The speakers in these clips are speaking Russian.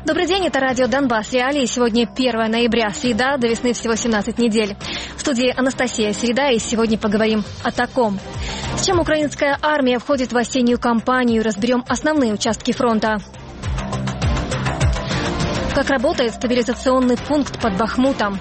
Добрый день, это радио «Донбасс. Реалии». Сегодня 1 ноября, среда, до весны всего 17 недель. В студии Анастасия Середа, и сегодня поговорим о таком. С чем украинская армия входит в осеннюю кампанию, разберем основные участки фронта. Как работает стабилизационный пункт под Бахмутом.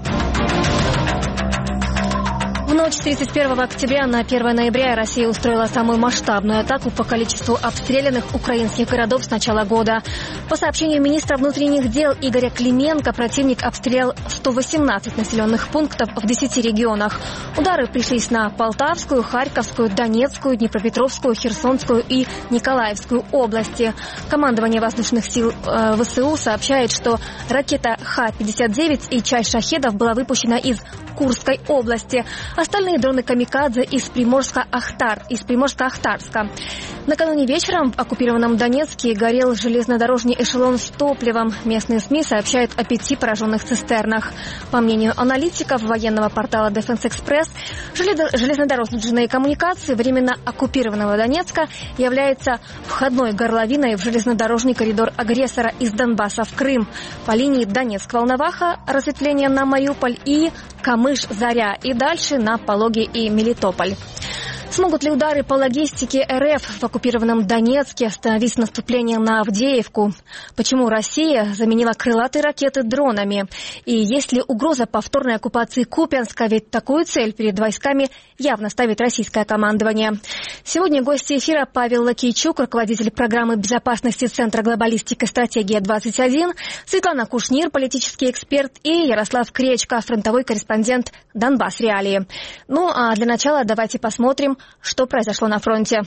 В ночь с 31 октября на 1 ноября Россия устроила самую масштабную атаку по количеству обстрелянных украинских городов с начала года. По сообщению министра внутренних дел Игоря Клименко, противник обстрелял 118 населенных пунктов в 10 регионах. Удары пришлись на Полтавскую, Харьковскую, Донецкую, Днепропетровскую, Херсонскую и Николаевскую области. Командование воздушных сил ВСУ сообщает, что ракета Х-59 и часть шахедов была выпущена из Курской области. Остальные дроны «Камикадзе» из Приморско-Ахтарска. Накануне вечером в оккупированном Донецке горел железнодорожный эшелон с топливом. Местные СМИ сообщают о 5 пораженных цистернах. По мнению аналитиков военного портала Defense Express, железнодорожные коммуникации временно оккупированного Донецка являются входной горловиной в железнодорожный коридор агрессора из Донбасса в Крым по линии Донецк-Волноваха, разветвление на Мариуполь и Камыш-Заря и дальше на Пологи и Мелитополь. Смогут ли удары по логистике РФ в оккупированном Донецке остановить наступление на Авдеевку? Почему Россия заменила крылатые ракеты дронами? И есть ли угроза повторной оккупации Купянска? Ведь такую цель перед войсками явно ставит российское командование. Сегодня гости эфира Павел Лакейчук, руководитель программы безопасности Центра глобалистики «Стратегия-21», Светлана Кушнир, политический эксперт, и Ярослав Кречко, фронтовой корреспондент «Донбасс. Реалии». Ну а для начала давайте посмотрим, что произошло на фронте.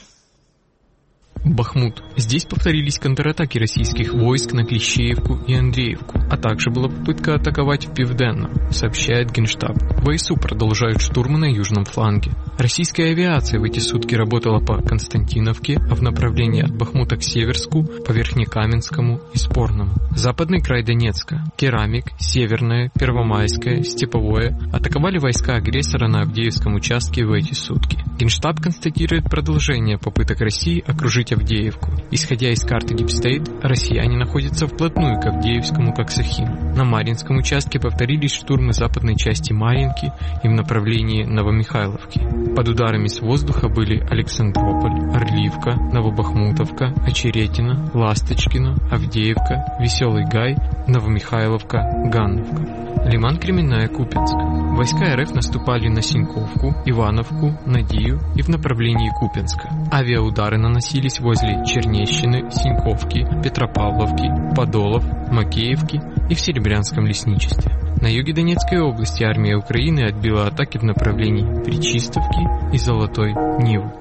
Бахмут. Здесь повторились контратаки российских войск на Клещеевку и Андреевку, а также была попытка атаковать в Південном, сообщает Генштаб. ВСУ продолжают штурмы на южном фланге. Российская авиация в эти сутки работала по Константиновке, а в направлении от Бахмута к Северску, по Верхнекаменскому и Спорному. Западный край Донецка, Керамик, Северное, Первомайское, Степовое атаковали войска агрессора на Авдеевском участке в эти сутки. Генштаб констатирует продолжение попыток России окружить Авдеевку. Исходя из карты Дипстейт, россияне находятся вплотную к Авдеевскому Коксахиму. На Марьинском участке повторились штурмы западной части Марьинки и в направлении Новомихайловки. Под ударами с воздуха были Александрополь, Орливка, Новобахмутовка, Очеретино, Ласточкино, Авдеевка, Веселый Гай, Новомихайловка, Ганновка. Лиман Кременная, Купянск. Войска РФ наступали на Синьковку, Ивановку, Надию и в направлении Купянска. Авиаудары наносились возле Чернещины, Синьковки, Петропавловки, Подолов, Макеевки и в Серебрянском лесничестве. На юге Донецкой области армия Украины отбила атаки в направлении Пречистовки и Золотой Нивы.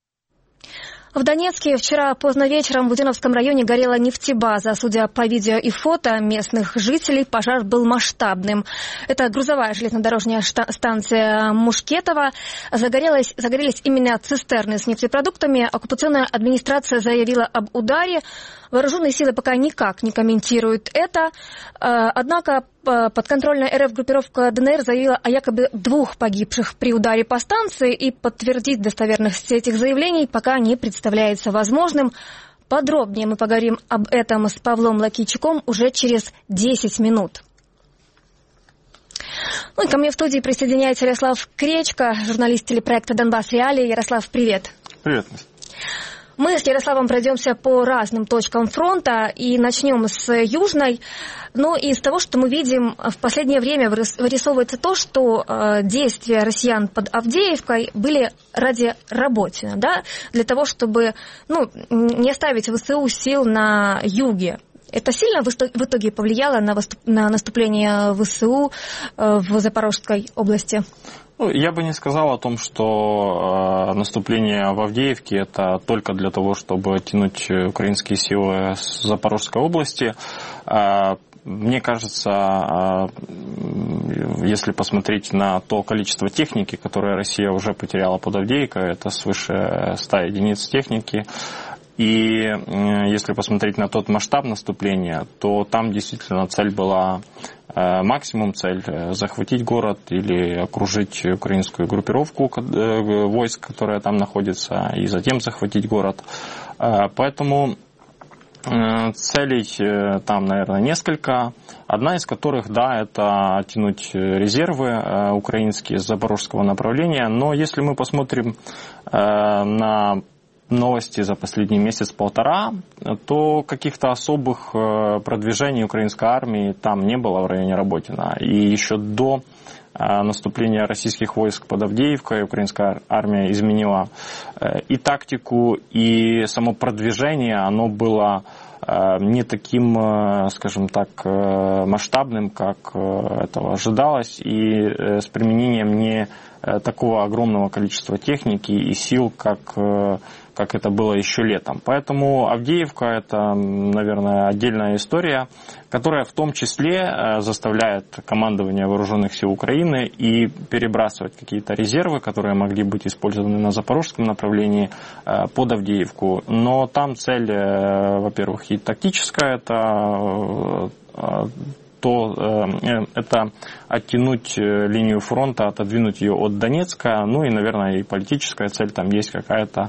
В Донецке вчера поздно вечером в Буденновском районе горела нефтебаза. Судя по видео и фото местных жителей, пожар был масштабным. Это грузовая железнодорожная станция Мушкетова. Загорелись именно цистерны с нефтепродуктами. Оккупационная администрация заявила об ударе. Вооруженные силы пока никак не комментируют это. Однако подконтрольная РФ группировка ДНР заявила о якобы 2 погибших при ударе по станции, и подтвердить достоверность этих заявлений пока не представляется возможным. Подробнее мы поговорим об этом с Павлом Лакейчуком уже через 10 минут. Ну и ко мне в студии присоединяется Ярослав Кречко, журналист телепроекта «Донбасс. Реалии». Ярослав, привет. Привет. Мы с Ярославом пройдемся по разным точкам фронта и начнем с южной. Ну и из того, что мы видим, в последнее время вырисовывается то, что действия россиян под Авдеевкой были ради Работина, да, для того, чтобы не оставить ВСУ сил на юге. Это сильно в итоге повлияло на наступление ВСУ в Запорожской области? Я бы не сказал о том, что наступление в Авдеевке – это только для того, чтобы оттянуть украинские силы с Запорожской области. Мне кажется, если посмотреть на то количество техники, которое Россия уже потеряла под Авдеевкой, это свыше 100 единиц техники. И если посмотреть на тот масштаб наступления, то там действительно цель была, максимум цель – захватить город или окружить украинскую группировку войск, которая там находится, и затем захватить город. Поэтому Целей там, наверное, несколько. Одна из которых, да, это оттянуть резервы украинские с запорожского направления. Но если мы посмотрим на новости за последний месяц-полтора, то каких-то особых продвижений украинской армии там не было в районе Работина. И еще до наступления российских войск под Авдеевкой украинская армия изменила и тактику, и само продвижение, оно было не таким, скажем так, масштабным, как этого ожидалось, и с применением не такого огромного количества техники и сил, как это было еще летом. Поэтому Авдеевка – это, наверное, отдельная история, которая в том числе заставляет командование Вооруженных сил Украины и перебрасывать какие-то резервы, которые могли быть использованы на запорожском направлении, под Авдеевку. Но там цель, во-первых, и тактическая, это оттянуть линию фронта, отодвинуть ее от Донецка, ну и, наверное, и политическая цель там есть какая-то,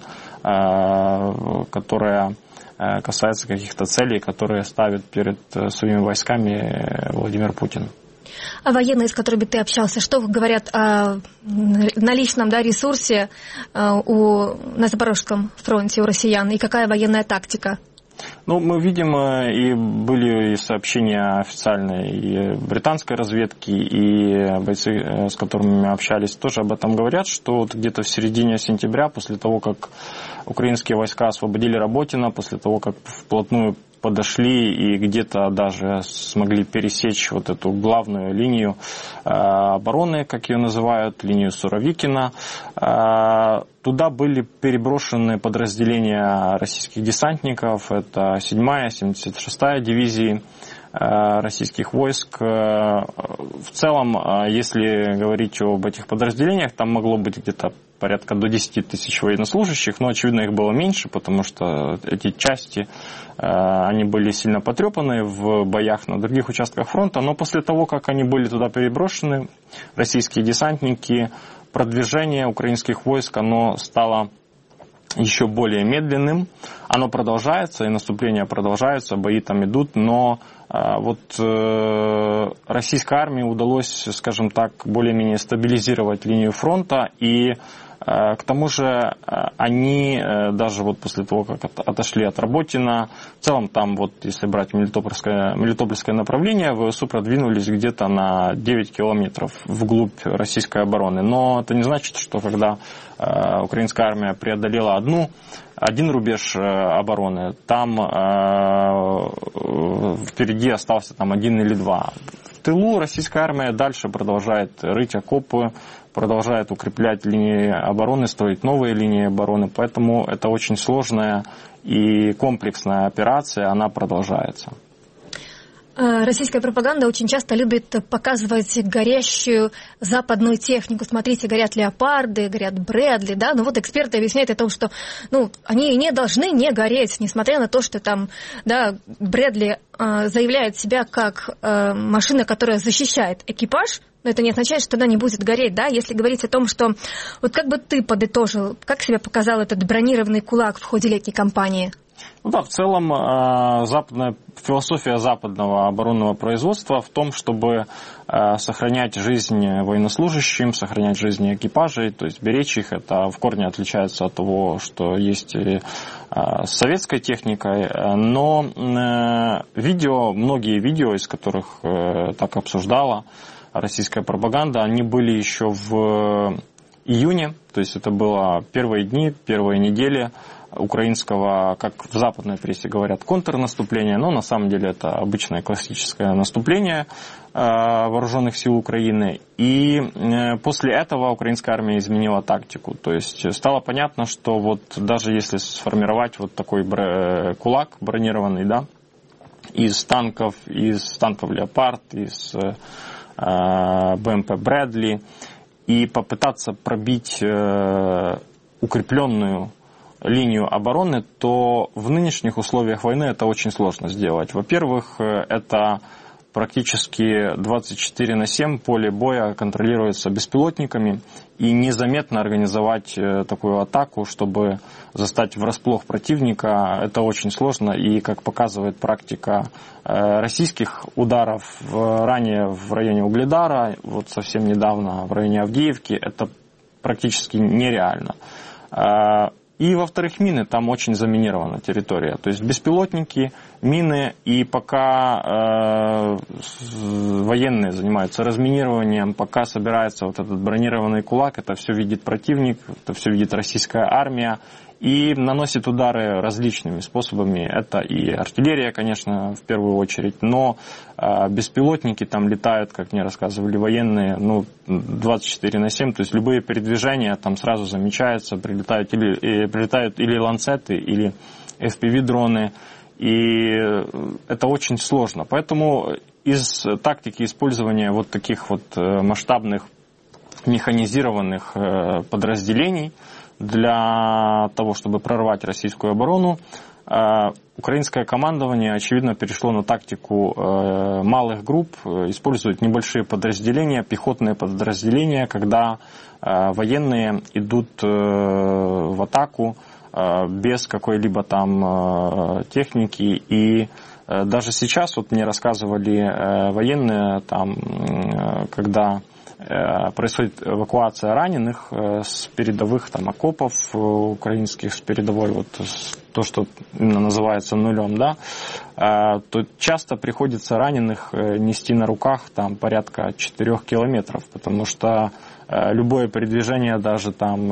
которая касается каких-то целей, которые ставит перед своими войсками Владимир Путин. А военные, с которыми ты общался, что говорят о наличном, да, ресурсе на Запорожском фронте у россиян, и какая военная тактика? Ну, мы видим, и были сообщения официальной и британской разведки, и бойцы, с которыми мы общались, тоже об этом говорят, что вот где-то в середине сентября, после того, как украинские войска освободили Работино, после того, как вплотную подошли и где-то даже смогли пересечь вот эту главную линию обороны, как ее называют, линию Суровикина. Туда были переброшены подразделения российских десантников, это 7-я, 76-я дивизии российских войск. В целом, если говорить об этих подразделениях, там могло быть где-то порядка до 10 тысяч военнослужащих, но, очевидно, их было меньше, потому что эти части, они были сильно потрепаны в боях на других участках фронта, но после того, как они были туда переброшены, российские десантники, продвижение украинских войск, оно стало еще более медленным. Оно продолжается, и наступления продолжаются, бои там идут, но вот российской армии удалось, скажем так, более-менее стабилизировать линию фронта, и к тому же они даже вот после того, как отошли от Работина, в целом там вот, если брать Мелитопольское направление, ВСУ продвинулись где-то на 9 километров вглубь российской обороны. Но это не значит, что когда украинская армия преодолела один рубеж обороны, там впереди остался там 1 или 2. В тылу российская армия дальше продолжает рыть окопы, продолжает укреплять линии обороны, строить новые линии обороны. Поэтому это очень сложная и комплексная операция, она продолжается. Российская пропаганда очень часто любит показывать горящую западную технику. Смотрите, горят леопарды, горят Брэдли, да. Но вот эксперты объясняют о том, что они не должны не гореть, несмотря на то, что там, да, Брэдли заявляет себя как машина, которая защищает экипаж. Но это не означает, что она не будет гореть, да. Если говорить о том, что вот как бы ты подытожил, как себя показал этот бронированный кулак в ходе летней кампании? Ну да, в целом философия западного оборонного производства в том, чтобы сохранять жизнь военнослужащим, сохранять жизни экипажей, то есть беречь их. Это в корне отличается от того, что есть с советской техникой. Но многие видео, из которых так обсуждала российская пропаганда, они были еще в июне, то есть это было первые дни, первые недели украинского, как в западной прессе говорят, контрнаступления, но на самом деле это обычное классическое наступление вооруженных сил Украины. И после этого украинская армия изменила тактику. То есть стало понятно, что вот даже если сформировать вот такой кулак бронированный, да, из танков «Леопард», из БМП «Брэдли», и попытаться пробить укрепленную линию обороны, то в нынешних условиях войны это очень сложно сделать. Во-первых, это практически 24/7 поле боя контролируется беспилотниками, и незаметно организовать такую атаку, чтобы застать врасплох противника, это очень сложно, и, как показывает практика российских ударов ранее в районе Угледара, вот совсем недавно в районе Авдеевки, это практически нереально. И, во-вторых, мины, там очень заминирована территория. То есть беспилотники, мины, и пока военные занимаются разминированием, пока собирается вот этот бронированный кулак, это все видит противник, это все видит российская армия, и наносит удары различными способами. Это и артиллерия, конечно, в первую очередь, но беспилотники там летают, как мне рассказывали военные, 24/7, то есть любые передвижения там сразу замечаются, прилетают или ланцеты, или FPV-дроны, и это очень сложно. Поэтому из тактики использования вот таких вот масштабных механизированных подразделений для того, чтобы прорвать российскую оборону, украинское командование, очевидно, перешло на тактику малых групп, используют небольшие подразделения, пехотные подразделения, когда военные идут в атаку без какой-либо там техники. И даже сейчас, вот мне рассказывали военные, там, когда происходит эвакуация раненых с передовых там окопов украинских, с передовой, вот то, что именно называется нулем, да, то часто приходится раненых нести на руках там порядка 4 километров, потому что любое передвижение, даже там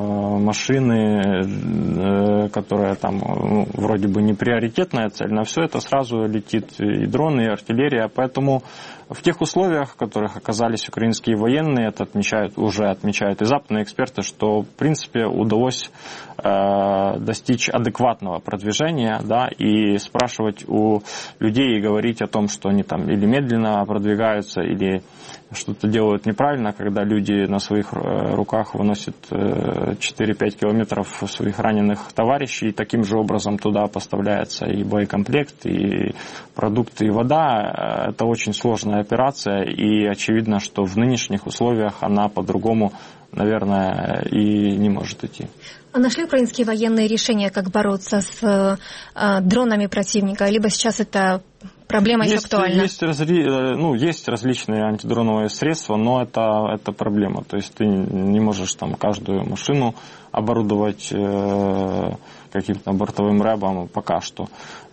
машины, которая там вроде бы не приоритетная цель, на все это сразу летит и дроны, и артиллерия, поэтому в тех условиях, в которых оказались украинские военные, это уже отмечают и западные эксперты, что в принципе удалось достичь адекватного продвижения, да, и спрашивать у людей и говорить о том, что они там или медленно продвигаются, или что-то делают неправильно, когда люди на своих руках выносят 4-5 километров своих раненых товарищей, и таким же образом туда поставляется и боекомплект, и продукты, и вода. Это очень сложная операция, и очевидно, что в нынешних условиях она по-другому, наверное, и не может идти. А нашли украинские военные решения, как бороться с дронами противника? Либо сейчас это проблема еще актуальна? Есть различные антидроновые средства, но это проблема. То есть ты не можешь там каждую машину оборудовать каким-то бортовым рэбом пока что.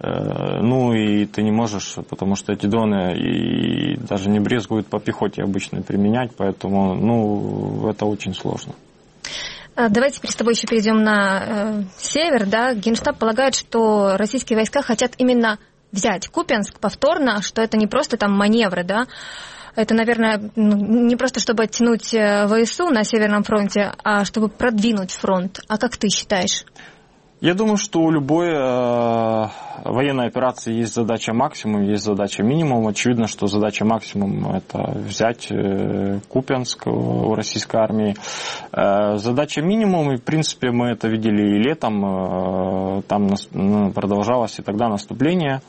И ты не можешь, потому что эти дроны и даже не брезгуют по пехоте обычно применять, поэтому это очень сложно. Давайте теперь с тобой еще перейдем на север. Да? Генштаб полагает, что российские войска хотят именно взять Купянск повторно, что это не просто там маневры, да? Это, наверное, не просто чтобы оттянуть ВСУ на Северном фронте, а чтобы продвинуть фронт. А как ты считаешь? Я думаю, что у любой военной операции есть задача максимум, есть задача минимум. Очевидно, что задача максимум – это взять Купянск у российской армии. Задача минимум, и в принципе мы это видели и летом, там продолжалось и тогда наступление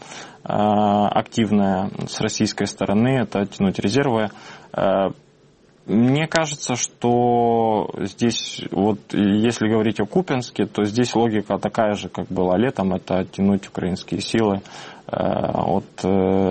активное с российской стороны, это оттянуть резервы. Мне кажется, что здесь, вот если говорить о Купянске, то здесь логика такая же, как была летом, это оттянуть украинские силы от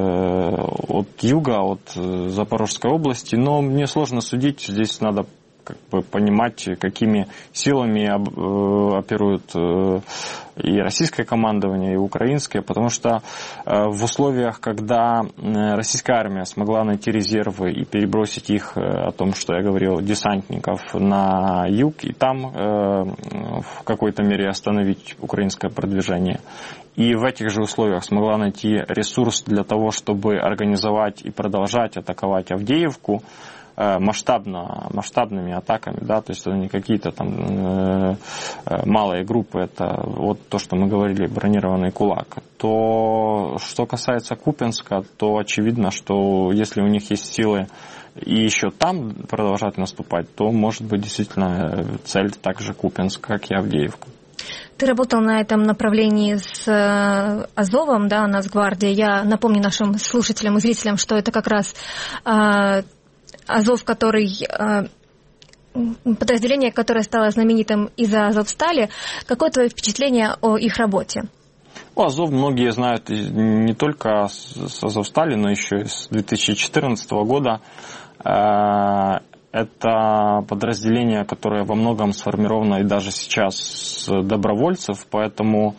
юга, от Запорожской области. Но мне сложно судить, здесь надо понимать, какими силами оперуют и российское командование, и украинское, потому что в условиях, когда российская армия смогла найти резервы и перебросить их, о том, что я говорил, десантников на юг, и там в какой-то мере остановить украинское продвижение, и в этих же условиях смогла найти ресурс для того, чтобы организовать и продолжать атаковать Авдеевку, масштабными атаками, да, то есть это не какие-то там малые группы, это вот то, что мы говорили, бронированный кулак. То, что касается Купянска, то очевидно, что если у них есть силы и еще там продолжать наступать, то может быть действительно цель также Купянск, как и Авдеевка. Ты работал на этом направлении с Азовом, да, Нацгвардия. Я напомню нашим слушателям и зрителям, что это как раз Азов, который... подразделение, которое стало знаменитым из-за Азовстали. Какое твое впечатление о их работе? Азов многие знают не только с Азовстали, но еще и с 2014 года. Это подразделение, которое во многом сформировано и даже сейчас с добровольцев, поэтому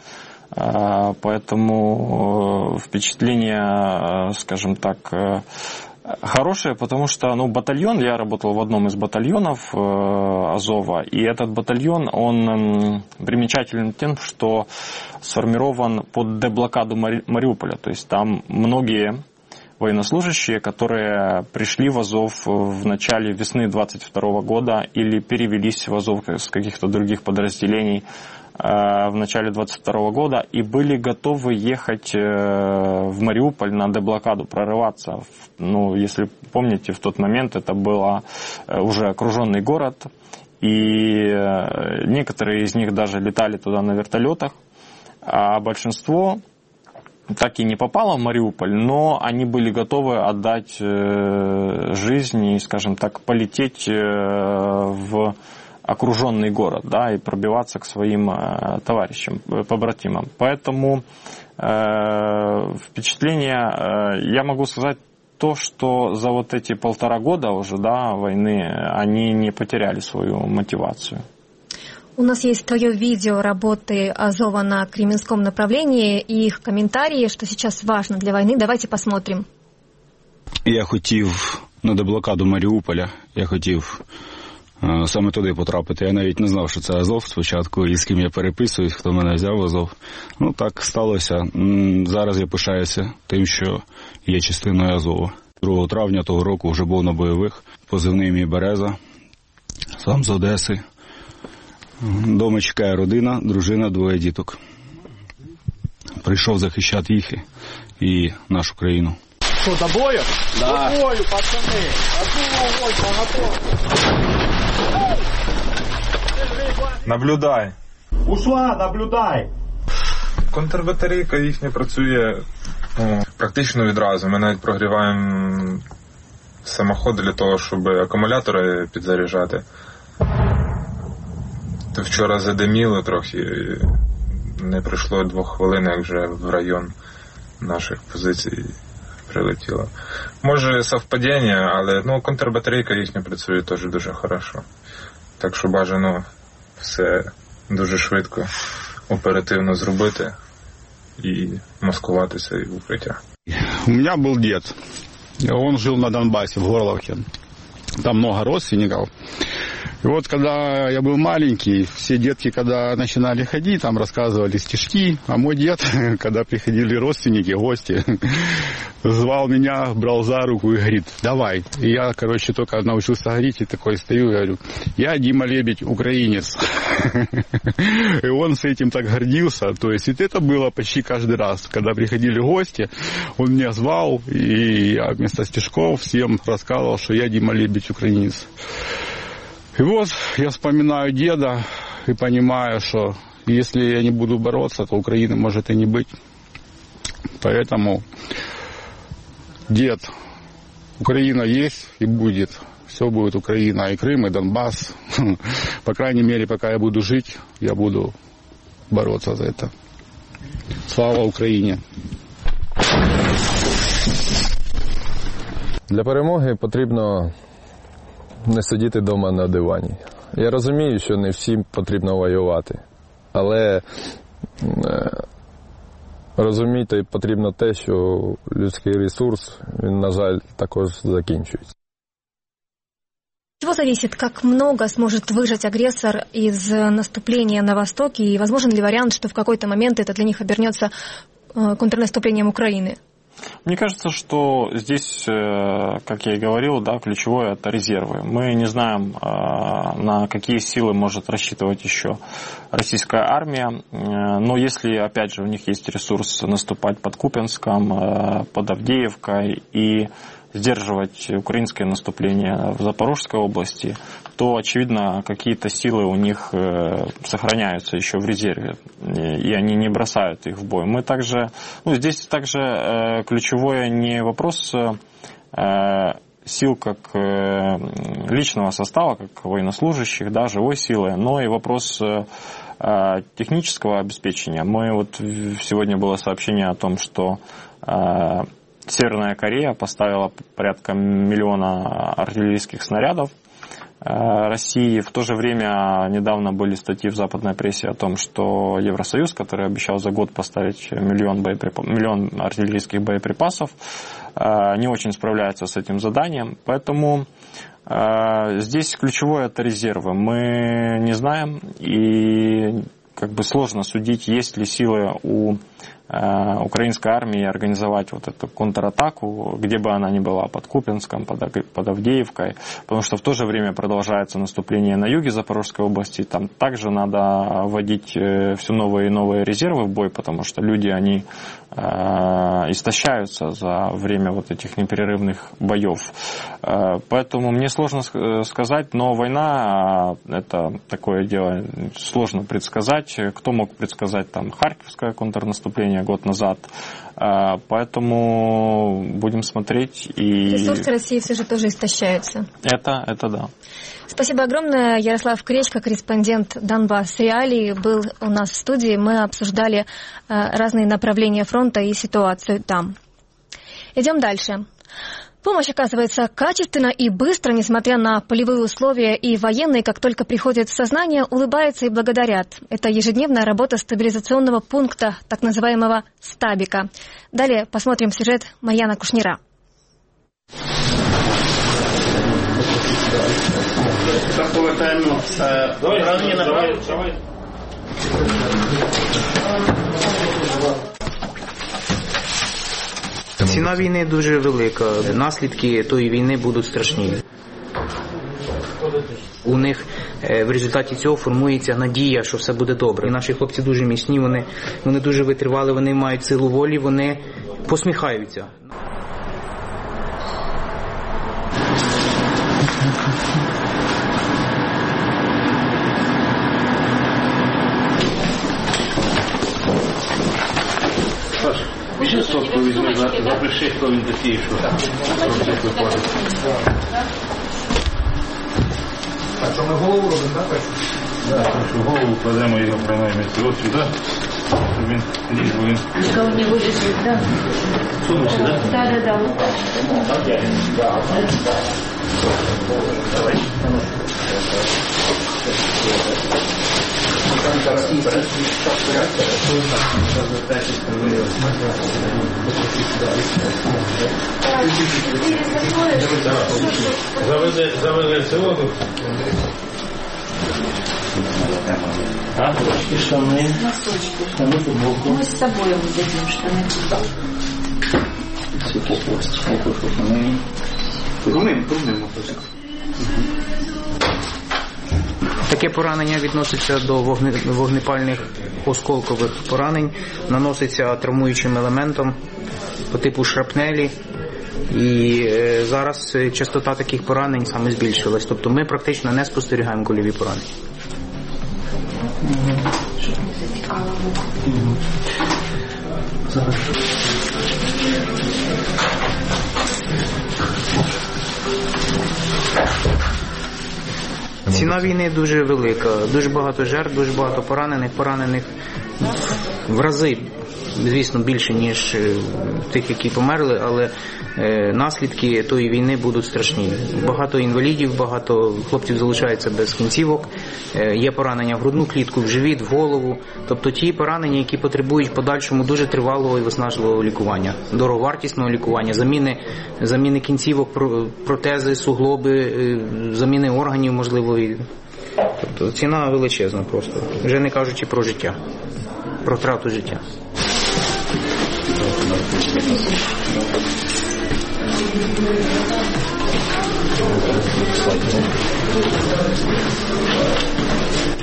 впечатление, скажем так, хорошее, потому что батальон, я работал в одном из батальонов Азова, и этот батальон, он примечателен тем, что сформирован под деблокаду Мариуполя, то есть там многие военнослужащие, которые пришли в Азов в начале весны 22 года или перевелись в Азов с каких-то других подразделений в начале 22 года и были готовы ехать в Мариуполь на деблокаду, прорываться. Если помните, в тот момент это был уже окруженный город, и некоторые из них даже летали туда на вертолетах, а большинство так и не попало в Мариуполь, но они были готовы отдать жизнь и, скажем так, полететь в окруженный город, да, и пробиваться к своим товарищам, побратимам. Поэтому впечатление, я могу сказать то, что за вот эти 1,5 года уже, да, войны, они не потеряли свою мотивацию. У нас есть твое видео работы Азова на Кремінському направлении и их комментарии, что сейчас важно для войны. Давайте посмотрим. Я хотів на деблокаду Маріуполя, я хотів саме туди потрапити. Я навіть не знав, що це Азов спочатку, і з ким я переписуюсь, хто мене взяв в Азов. Так сталося. Зараз я пишаюся тим, що є частиною Азова. 2 травня того року вже був на бойових, позивний мій Береза, сам з Одеси. Дома чекає родина, дружина, 2 діток. Прийшов захищати їх і нашу країну. Что, до боя? Да. До бою, пацаны! Наблюдай. Ушла, наблюдай! Контрбатарейка їхня працює практично відразу. Ми навіть прогріваємо самоходи для того, щоб акумулятори підзаряджати. То вчора задиміло трохи, не пройшло 2 хвилин, як вже в район наших позицій прилетіло. Може совпадіння, але контрбатарейка їхня працює теж дуже хорошо. Так що бажано все дуже швидко, оперативно зробити і маскуватися і в укриття. У меня был дед. Он жил на Донбассе, в Горловке. Там много родственников. И вот когда я был маленький, все детки, когда начинали ходить, там рассказывали стишки, а мой дед, когда приходили родственники, гости, звал меня, брал за руку и говорит: давай. И я, только научился говорить, и такой стою и говорю: я Дима Лебедь, украинец. И он с этим так гордился. То есть это было почти каждый раз, когда приходили гости, он меня звал, и я вместо стишков всем рассказывал, что я Дима Лебедь, украинец. И вот я вспоминаю деда и понимаю, что если я не буду бороться, то Украины может и не быть. Поэтому, дед, Украина есть и будет. Все будет Украина, и Крым, и Донбасс. По крайней мере, пока я буду жить, я буду бороться за это. Слава Україні! Для перемоги потрібно не сидіти вдома на дивані. Я розумію, що не всім потрібно воювати, але розуміти потрібно те, що людський ресурс, він, на жаль, також закінчується. От чего зависит, как много сможет выжать агрессор из наступления на Востоке, и возможен ли вариант, что в какой-то момент это для них обернется контрнаступлением Украины? Мне кажется, что здесь, как я и говорил, да, ключевое — это резервы. Мы не знаем, на какие силы может рассчитывать еще российская армия, но если, опять же, у них есть ресурс наступать под Купянском, под Авдеевкой и сдерживать украинское наступление в Запорожской области, то, очевидно, какие-то силы у них сохраняются еще в резерве, и они не бросают их в бой. Мы также, здесь также ключевое не вопрос сил как личного состава, как военнослужащих, да, живой силы, но и вопрос технического обеспечения. Сегодня было сообщение о том, что Северная Корея поставила порядка 1 миллиона артиллерийских снарядов России. В то же время недавно были статьи в западной прессе о том, что Евросоюз, который обещал за год поставить миллион артиллерийских боеприпасов, не очень справляется с этим заданием. Поэтому здесь ключевое — это резервы. Мы не знаем, и сложно судить, есть ли силы у украинской армии организовать эту контратаку, где бы она ни была, под Купянском, под Авдеевкой, потому что в то же время продолжается наступление на юге Запорожской области, там также надо вводить все новые и новые резервы в бой, потому что люди, они истощаются за время этих непрерывных боев. Поэтому мне сложно сказать, но война — это такое дело, сложно предсказать. Кто мог предсказать Харьковское контрнаступление год назад? Поэтому будем смотреть. И ресурсы России все же тоже истощаются. Это да. Спасибо огромное. Ярослав Кречко, корреспондент Донбасс Реалии, был у нас в студии. Мы обсуждали разные направления фронта и ситуацию там. Идем дальше. Помощь оказывается качественно и быстро, несмотря на полевые условия, и военные, как только приходят в сознание, улыбаются и благодарят. Это ежедневная работа стабилизационного пункта, так называемого стабика. Далее посмотрим сюжет Марьяна Кушнира. Ціна війни дуже велика. Наслідки тої війни будуть страшні. У них в результаті цього формується надія, що все буде добре. І наші хлопці дуже міцні, вони дуже витривали, вони мають силу волі, вони посміхаються. Ще сотку візьми, запиши, хто він такий, що всіх виходить. А що, ми голову робимо, так? Так, що голову кладемо його принаймні от сюди, щоб він ліг, бо він... Никого не вылезет, да? В сумусі, так? Да. Давай. Завели село тут. И штаны. Носочки. Штаны, футболку. Мы с собой выдадим штаны. Румим мотоцикл. Таке поранення відноситься до вогнепальних осколкових поранень, наноситься травмуючим елементом по типу шрапнелі, і зараз частота таких поранень саме збільшилась. Тобто ми практично не спостерігаємо кульові поранення. Ціна війни дуже велика, дуже багато жертв, дуже багато поранених в рази, звісно, більше, ніж тих, які померли, але наслідки тої війни будуть страшні. Багато інвалідів, багато хлопців залишаються без кінцівок, є поранення в грудну клітку, в живіт, в голову. Тобто ті поранення, які потребують в подальшому дуже тривалого і виснажливого лікування, дороговартісного лікування, заміни кінцівок, протези, суглоби, заміни органів, можливо. Тобто ціна величезна просто, вже не кажучи про життя, про втрату життя.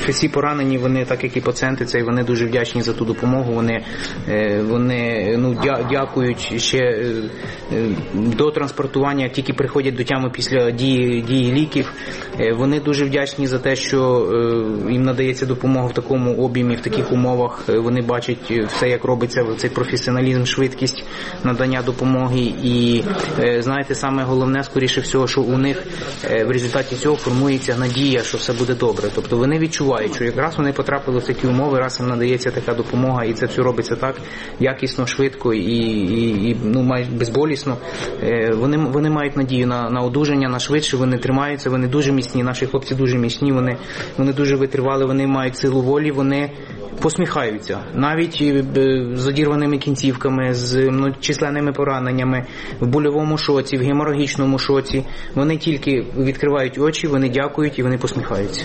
Всі поранені, вони, так як і пацієнти, вони дуже вдячні за ту допомогу. Вони дякують ще до транспортування, як тільки приходять до тями після дії ліків. Вони дуже вдячні за те, що їм надається допомога в такому об'ємі, в таких умовах. Вони бачать все, як робиться, цей професіоналізм, швидкість надання допомоги. І, знаєте, саме головне, скоріше всього, що у них в результаті цього формується надія, що все буде добре. Тобто вони відчувають, що якраз вони потрапили в такі умови, раз їм надається така допомога, і це все робиться так якісно, швидко і майже безболісно. Вони мають надію на одужання, на швидше, вони тримаються, вони дуже міцні, наші хлопці дуже міцні, вони дуже витривали, вони мають силу волі, вони посміхаються. Навіть з одірваними кінцівками, з численними пораненнями, в больовому шоці, в геморагічному шоці. Вони тільки відкривають очі, вони дякують і вони посміхаються.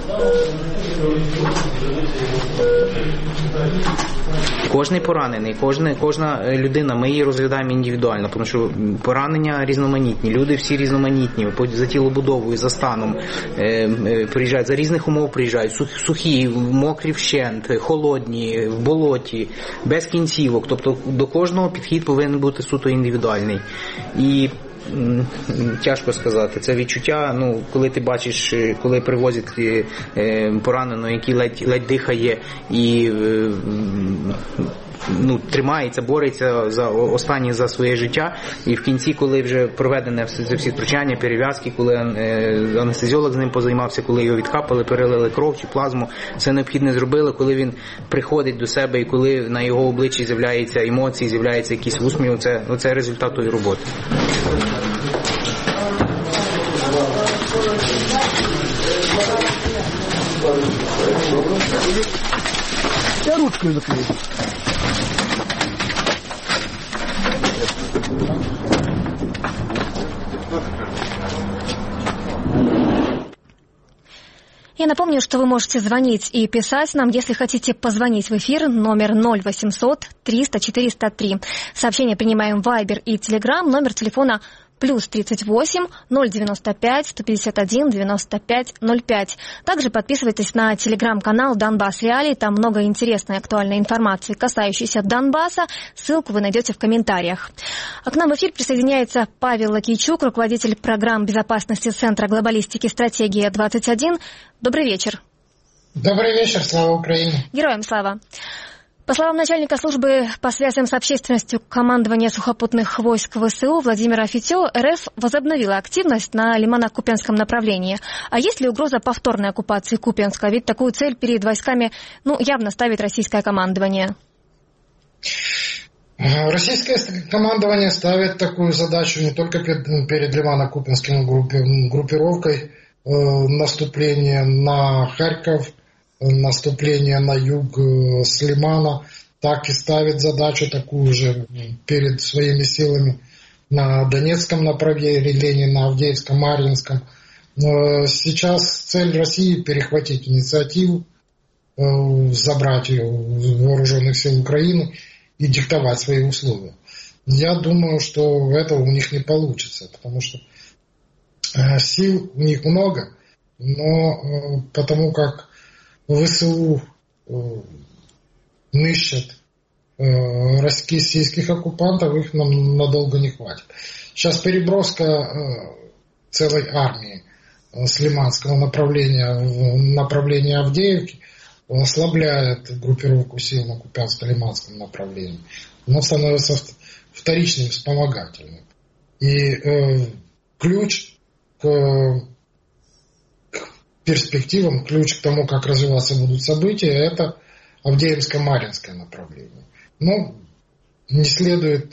Кожний поранений, кожна людина, ми її розглядаємо індивідуально, тому що поранення різноманітні, люди всі різноманітні, за тілобудовою, за станом приїжджають, за різних умов приїжджають, сухі, мокрі вщент, холодні, в болоті, без кінцівок, тобто до кожного підхід повинен бути суто індивідуальний. І тяжко сказати, це відчуття, коли ти бачиш, коли привозять пораненого, який ледь дихає і тримається, бореться за своє життя, і в кінці, коли вже проведене всі втручання, перев'язки, коли анестезіолог з ним позаймався, коли його відкапали, перелили кров чи плазму, все необхідне зробили, коли він приходить до себе і коли на його обличчі з'являються емоції, з'являється якийсь усміх, це результат тої роботи. Я ручкою заклею. Я напомню, что вы можете звонить и писать нам, если хотите позвонить в эфир, номер 0800 300 403. Сообщения принимаем в Viber и Telegram, номер телефона +38 095 151 95 05. Также подписывайтесь на телеграм-канал «Донбасс Реалии». Там много интересной и актуальной информации, касающейся Донбасса. Ссылку вы найдете в комментариях. А к нам в эфир присоединяется Павел Лакийчук, руководитель программ безопасности Центра глобалистики «Стратегия-21». Добрый вечер. Добрый вечер, слава Украине. Героям слава. По словам начальника службы по связям с общественностью командования сухопутных войск ВСУ Владимира Фитё, РФ возобновила активность на Лимано-Купенском направлении. А есть ли угроза повторной оккупации Купенска? Ведь такую цель перед войсками явно ставит российское командование. Российское командование ставит такую задачу не только перед Лимано-Купенским группировкой наступления на Харьков, наступление на юг с Лимана, так и ставит задачу такую же перед своими силами на Донецком направлении, на Авдеевском, Марьинском. Сейчас цель России перехватить инициативу, забрать ее в вооруженных сил Украины и диктовать свои условия. Я думаю, что этого у них не получится, потому что сил у них много, но потому как ВСУ нищат российских оккупантов, их нам надолго не хватит. Сейчас переброска целой армии с Лиманского направления в направление Авдеевки ослабляет группировку сил на Купянско-Лиманском направлении, но становится вторичным, вспомогательным. И ключ к перспективам, ключ к тому, как развиваться будут события, это Авдеевско-Марьинское направление. Но не следует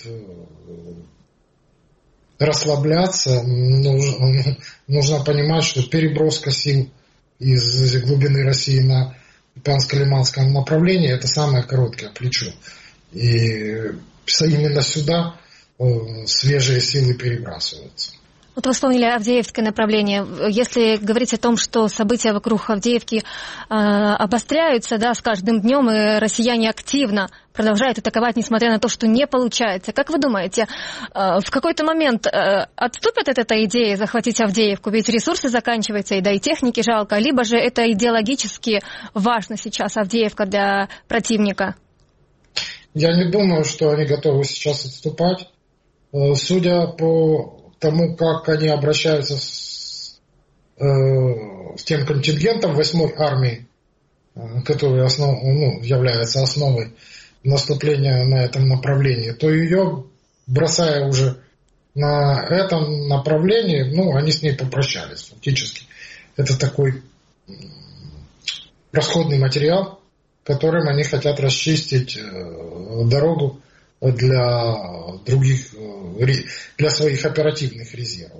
расслабляться, нужно понимать, что переброска сил из глубины России на Купянско-Лиманском направлении — это самое короткое плечо. И именно сюда свежие силы перебрасываются. Вот вы вспомнили Авдеевское направление. Если говорить о том, что события вокруг Авдеевки обостряются, да, с каждым днем, и россияне активно продолжают атаковать, несмотря на то, что не получается. Как вы думаете, в какой-то момент отступят от этой идеи захватить Авдеевку? Ведь ресурсы заканчиваются, и да и техники жалко. Либо же это идеологически важно сейчас Авдеевка для противника? Я не думаю, что они готовы сейчас отступать. Судя по тому, как они обращаются с тем контингентом 8-й армии, который является основой наступления на этом направлении, то ее, бросая уже на этом направлении, они с ней попрощались фактически. Это такой расходный материал, которым они хотят расчистить дорогу для своих оперативных резервов.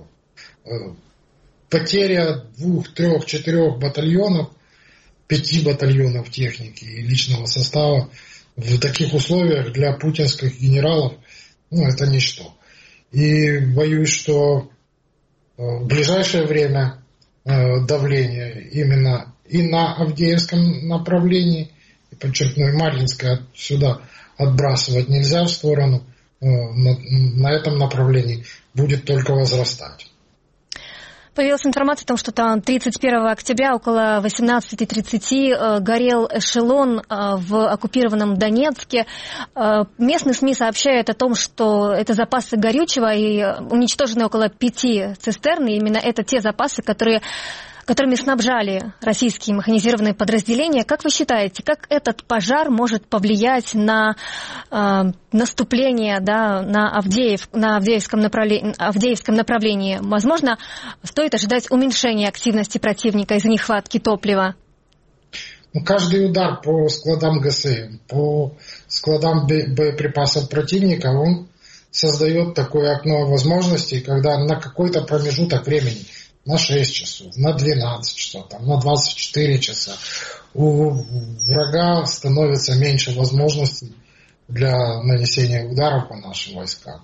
Потеря 2, 3, 4 батальонов, 5 батальонов техники и личного состава в таких условиях для путинских генералов, это ничто. И боюсь, что в ближайшее время давление именно и на Авдеевском направлении, и, подчеркну, и Марьинское сюда отбрасывать нельзя в сторону, на этом направлении будет только возрастать. Появилась информация о том, что там 31 октября около 18:30 горел эшелон в оккупированном Донецке. Местные СМИ сообщают о том, что это запасы горючего и уничтожены около 5 цистерн. И именно это те запасы, которыми снабжали российские механизированные подразделения. Как вы считаете, как этот пожар может повлиять на наступление, да, на Авдеевском направлении? Возможно, стоит ожидать уменьшения активности противника из-за нехватки топлива? Каждый удар по складам ГСМ, по складам боеприпасов противника, он создает такое окно возможностей, когда на какой-то промежуток времени, на 6 часов, на 12 часов, на 24 часа, у врага становится меньше возможностей для нанесения ударов по нашим войскам.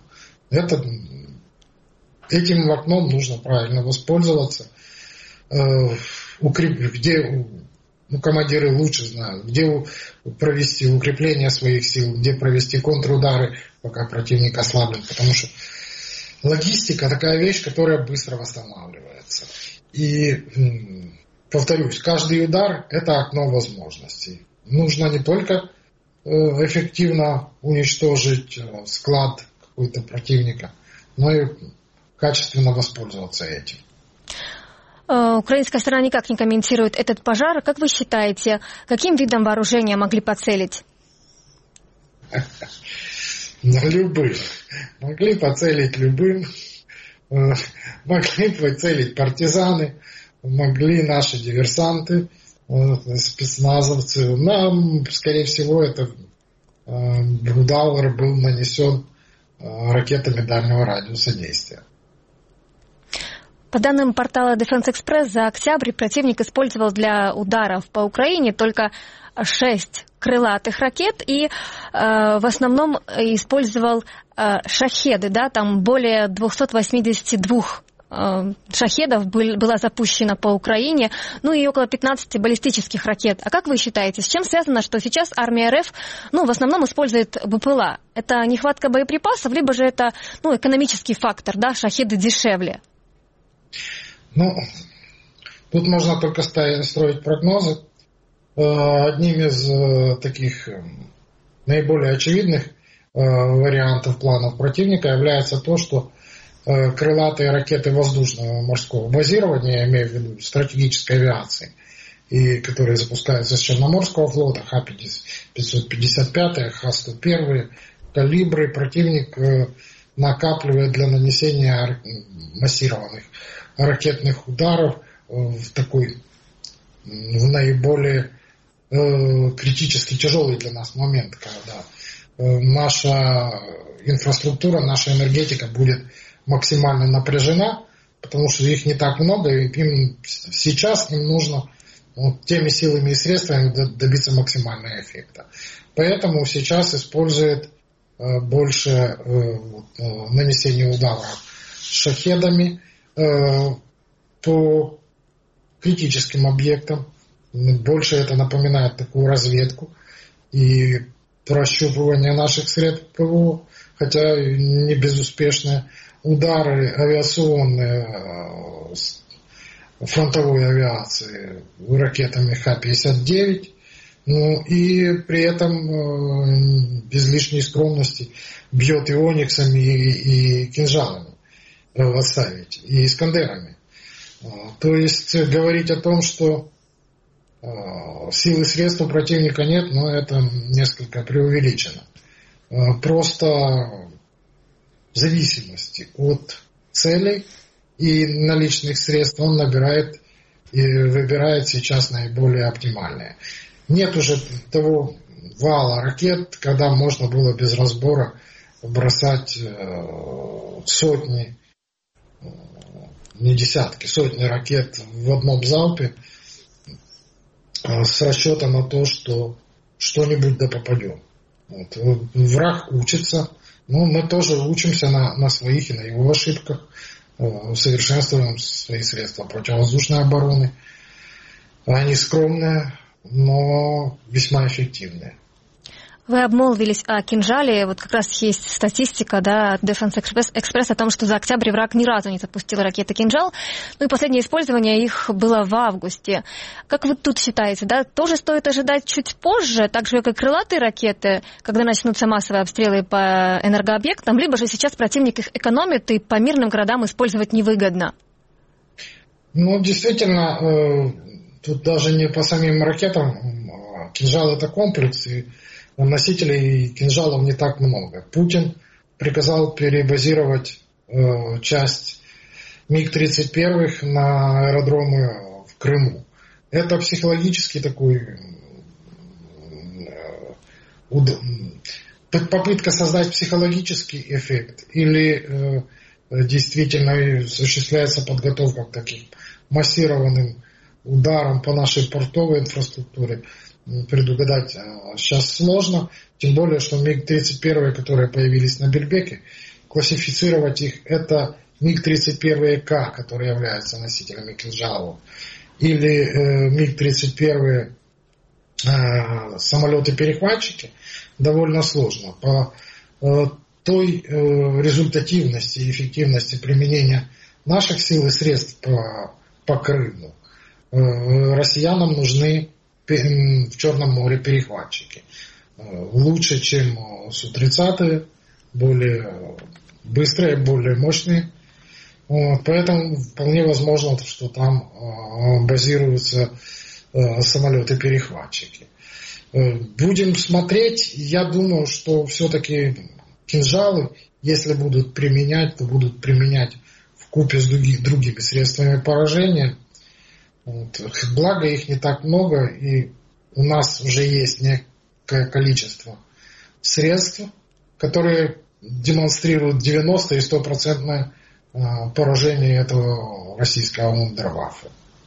Этим окном нужно правильно воспользоваться. Где командиры лучше знают, где провести укрепление своих сил, где провести контрудары, пока противник ослаблен, потому что логистика такая вещь, которая быстро восстанавливается. И, повторюсь, каждый удар – это окно возможностей. Нужно не только эффективно уничтожить склад какой-то противника, но и качественно воспользоваться этим. Украинская сторона никак не комментирует этот пожар. Как вы считаете, каким видом вооружения могли поцелить? Любым. Могли поцелить любым. Могли поцелить партизаны. Могли наши диверсанты, спецназовцы. Нам, скорее всего, это удар был нанесен ракетами дальнего радиуса действия. По данным портала Defense Express, за октябрь противник использовал для ударов по Украине только 6 крылатых ракет и в основном использовал шахеды, да, там более 282 шахедов было запущено по Украине, ну и около 15 баллистических ракет. А как вы считаете, с чем связано, что сейчас армия РФ в основном использует БПЛА? Это нехватка боеприпасов, либо же это экономический фактор, да, шахеды дешевле? Тут можно только строить прогнозы. Одним из таких наиболее очевидных вариантов планов противника является то, что крылатые ракеты воздушного морского базирования, я имею в виду стратегической авиации, и которые запускаются с Черноморского флота, Х-555, Х-101, калибры, противник накапливает для нанесения массированных ракетных ударов в наиболее критически тяжелый для нас момент, когда наша инфраструктура, наша энергетика будет максимально напряжена, потому что их не так много, и сейчас им нужно теми силами и средствами добиться максимального эффекта. Поэтому сейчас использует больше нанесения ударов шахедами, по критическим объектам. Больше это напоминает такую разведку и прощупывание наших средств ПВО, хотя не безуспешные. Удары авиационные фронтовой авиации ракетами Х-59, и при этом без лишней скромности бьет и ониксами, и кинжалами оставить, и искандерами. То есть говорить о том, что сил и средств у противника нет, но это несколько преувеличено. Просто в зависимости от целей и наличных средств он набирает и выбирает сейчас наиболее оптимальные. Нет уже того вала ракет, когда можно было без разбора бросать сотни, не десятки, сотни ракет в одном залпе с расчетом на то, что что-нибудь да попадем. Вот. Враг учится, но мы тоже учимся на своих и на его ошибках, усовершенствуем свои средства противовоздушной обороны. Они скромные, но весьма эффективные. Вы обмолвились о кинжале. Вот как раз есть статистика, да, от Defense Express о том, что за октябрь враг ни разу не запустил ракеты «Кинжал». Ну и последнее использование их было в августе. Как вы тут считаете, да, тоже стоит ожидать чуть позже, так же, как и крылатые ракеты, когда начнутся массовые обстрелы по энергообъектам, либо же сейчас противник их экономит и по мирным городам использовать невыгодно? Ну, действительно, тут даже не по самим ракетам. «Кинжал» — это комплекс, и носителей кинжалов не так много. Путин приказал перебазировать часть МиГ-31 на аэродромы в Крыму. Это психологический такой попытка создать психологический эффект или действительно осуществляется подготовка к таким массированным ударам по нашей портовой инфраструктуре. Предугадать сейчас сложно, тем более, что МиГ-31, которые появились на Бельбеке, классифицировать их — это МиГ-31К, которые являются носителями кинжалов, или МиГ-31 самолеты-перехватчики, довольно сложно. По той результативности и эффективности применения наших сил и средств по Крыму россиянам нужны в Черном море перехватчики. Лучше, чем Су-30, более быстрые, более мощные. Поэтому вполне возможно, что там базируются самолеты-перехватчики. Будем смотреть. Я думаю, что все-таки кинжалы, если будут применять, то будут применять вкупе с другими средствами поражения. Благо их не так много, и у нас уже есть некое количество средств, которые демонстрируют 90% и 100% поражение этого российского вундерваффе.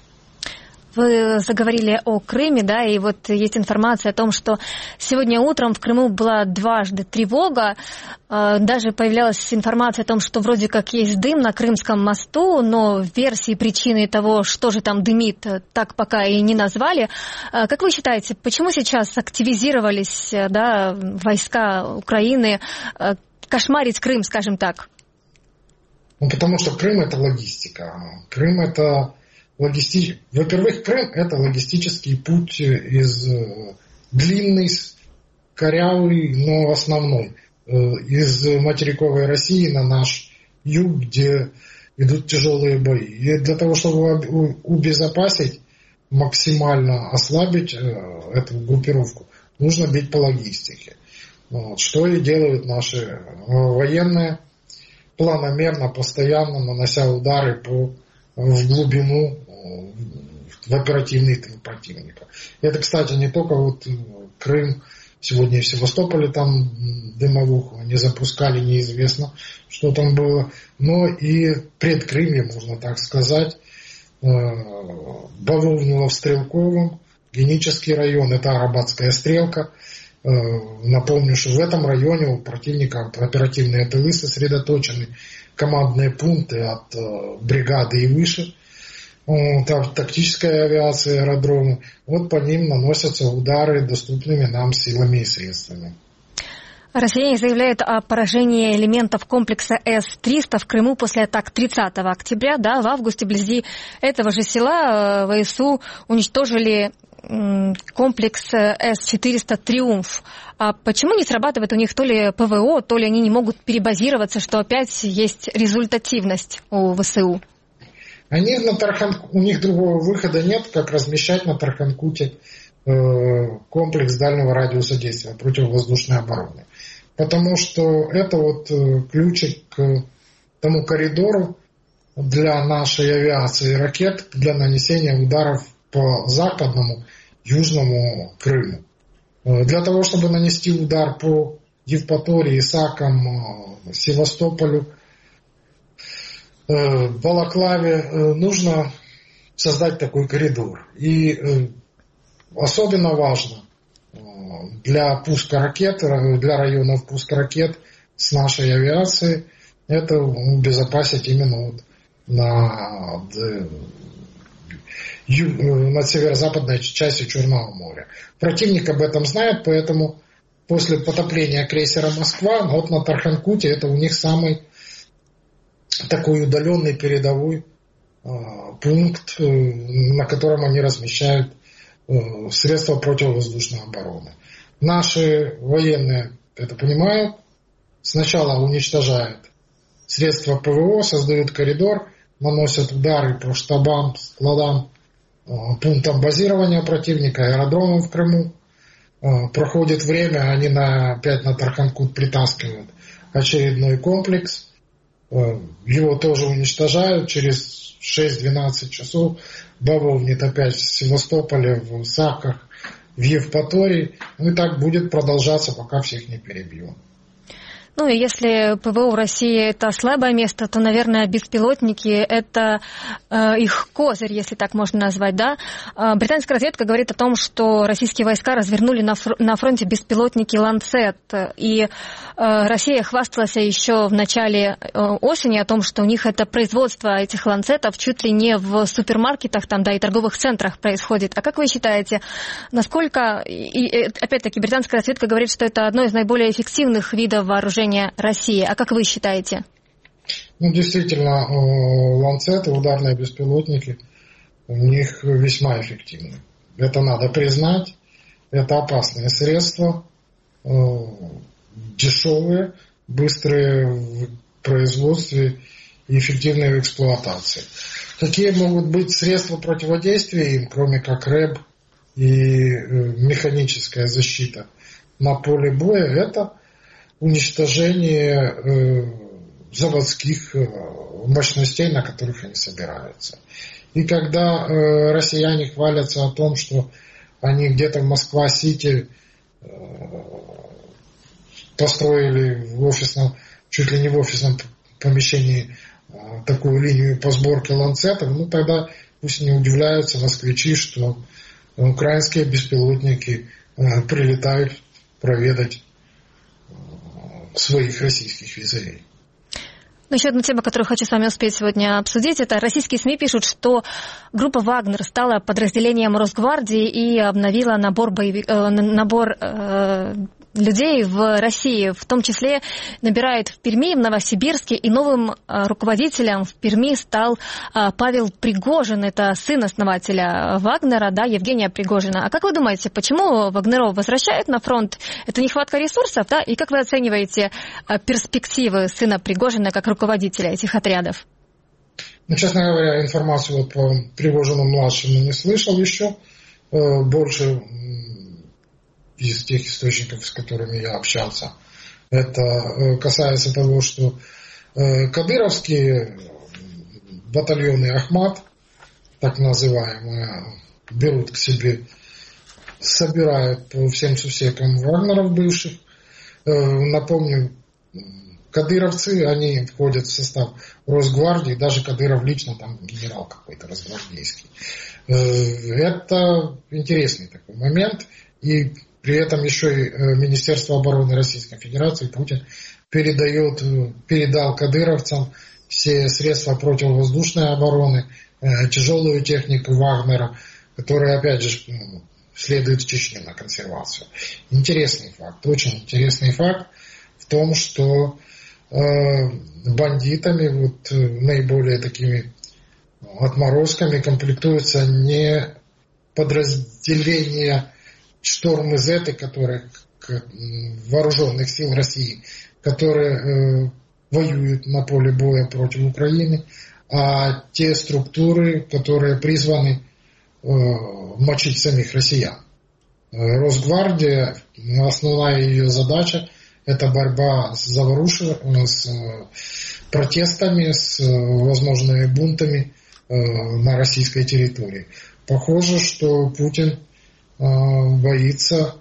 Вы заговорили о Крыме, да, и вот есть информация о том, что сегодня утром в Крыму была дважды тревога. Даже появлялась информация о том, что вроде как есть дым на Крымском мосту, но версии причины того, что же там дымит, так пока и не назвали. Как вы считаете, почему сейчас активизировались, да, войска Украины кошмарить Крым, скажем так? Ну, потому что Крым — это логистика. Крым — это Во-первых, Крым — это логистический путь из длинный, корявый, но основной. Из материковой России на наш юг, где идут тяжелые бои. И для того, чтобы убезопасить, максимально ослабить эту группировку, нужно бить по логистике. Вот. Что и делают наши военные, планомерно, постоянно нанося удары в глубину, в оперативный тыл противника. Это, кстати, не только вот Крым, сегодня и в Севастополе там дымовуху не запускали, неизвестно, что там было, но и предкрымье, можно так сказать, Бавовнилов-Стрелковым, Генический район, это Арабатская стрелка, Напомню, что в этом районе у противника оперативные тылы сосредоточены, командные пункты от бригады и выше, там тактическая авиация, аэродромы. Вот по ним наносятся удары доступными нам силами и средствами. Россияне заявляют о поражении элементов комплекса С-300 в Крыму после атак 30 октября. Да, в августе вблизи этого же села ВСУ уничтожили комплекс С-400 «Триумф». А почему не срабатывает у них то ли ПВО, то ли они не могут перебазироваться, что опять есть результативность у ВСУ? У них другого выхода нет, как размещать на Тарханкуте комплекс дальнего радиуса действия противовоздушной обороны. Потому что это вот ключик к тому коридору для нашей авиации и ракет для нанесения ударов по западному, южному Крыму. Для того, чтобы нанести удар по Евпатории, Сакам, Севастополю, Балаклаве, нужно создать такой коридор. И особенно важно для пуска ракет, для районов пуска ракет с нашей авиацией, это убезопасить именно вот над северо-западной частью Черного моря. Противник об этом знает, поэтому после потопления крейсера «Москва», вот на Тарханкуте это у них самый такой удаленный передовой пункт, на котором они размещают средства противовоздушной обороны. Наши военные это понимают, сначала уничтожают средства ПВО, создают коридор, наносят удары по штабам, складам, пунктам базирования противника, аэродромам в Крыму. Проходит время, они опять на Тарханкут притаскивают очередной комплекс, его тоже уничтожают, через 6-12 часов бавовнит опять в Севастополе, в Саках, в Евпатории. И так будет продолжаться, пока всех не перебьем. Ну и если ПВО в России это слабое место, то, наверное, беспилотники это их козырь, если так можно назвать, да? Британская разведка говорит о том, что российские войска развернули на фронте беспилотники «Ланцет». И Россия хвасталась еще в начале осени о том, что у них это производство этих «Ланцетов» чуть ли не в супермаркетах там, да, и торговых центрах происходит. А как вы считаете, насколько, и опять-таки британская разведка говорит, что это одно из наиболее эффективных видов вооружения России. А как вы считаете? Ну, действительно, «Ланцеты», ударные беспилотники, у них весьма эффективны. Это надо признать. Это опасные средства, дешевые, быстрые в производстве и эффективные в эксплуатации. Какие могут быть средства противодействия им, кроме как РЭБ и механическая защита на поле боя? Это уничтожение заводских мощностей, на которых они собираются. И когда россияне хвалятся о том, что они где-то в Москва-Сити построили в офисном, чуть ли не в офисном помещении такую линию по сборке «Ланцетов», ну тогда пусть не удивляются москвичи, что украинские беспилотники прилетают проведать своих российских визарей. Ну, еще одна тема, которую хочу с вами успеть сегодня обсудить, это российские СМИ пишут, что группа «Вагнер» стала подразделением Росгвардии и обновила набор людей в России, в том числе набирает в Перми, в Новосибирске, и новым руководителем в Перми стал Павел Пригожин, это сын основателя Вагнера, да, Евгения Пригожина. А как вы думаете, почему Вагнеров возвращают на фронт? Это нехватка ресурсов, да? И как вы оцениваете перспективы сына Пригожина как руководителя этих отрядов? Ну, честно говоря, информацию вот по Пригожину-младшему не слышал еще. Больше из тех источников, с которыми я общался. Это касается того, что кадыровские батальоны Ахмат, так называемые, берут к себе, собирают по всем сусекам вагнеров бывших. Напомню, кадыровцы, они входят в состав Росгвардии, даже Кадыров лично, там генерал какой-то росгвардейский. Это интересный такой момент. И При этом еще и Министерство обороны Российской Федерации Путин передал кадыровцам все средства противовоздушной обороны, тяжелую технику Вагнера, которая, опять же, следует в Чечню на консервацию. Интересный факт, очень интересный факт в том, что бандитами, вот, наиболее такими отморозками, комплектуются не подразделения Шторм Зеты, которые вооруженных сил России, которые воюют на поле боя против Украины, а те структуры, которые призваны мочить самих россиян. Росгвардия, основная ее задача — это борьба с протестами, с возможными бунтами на российской территории. Похоже, что Путин боится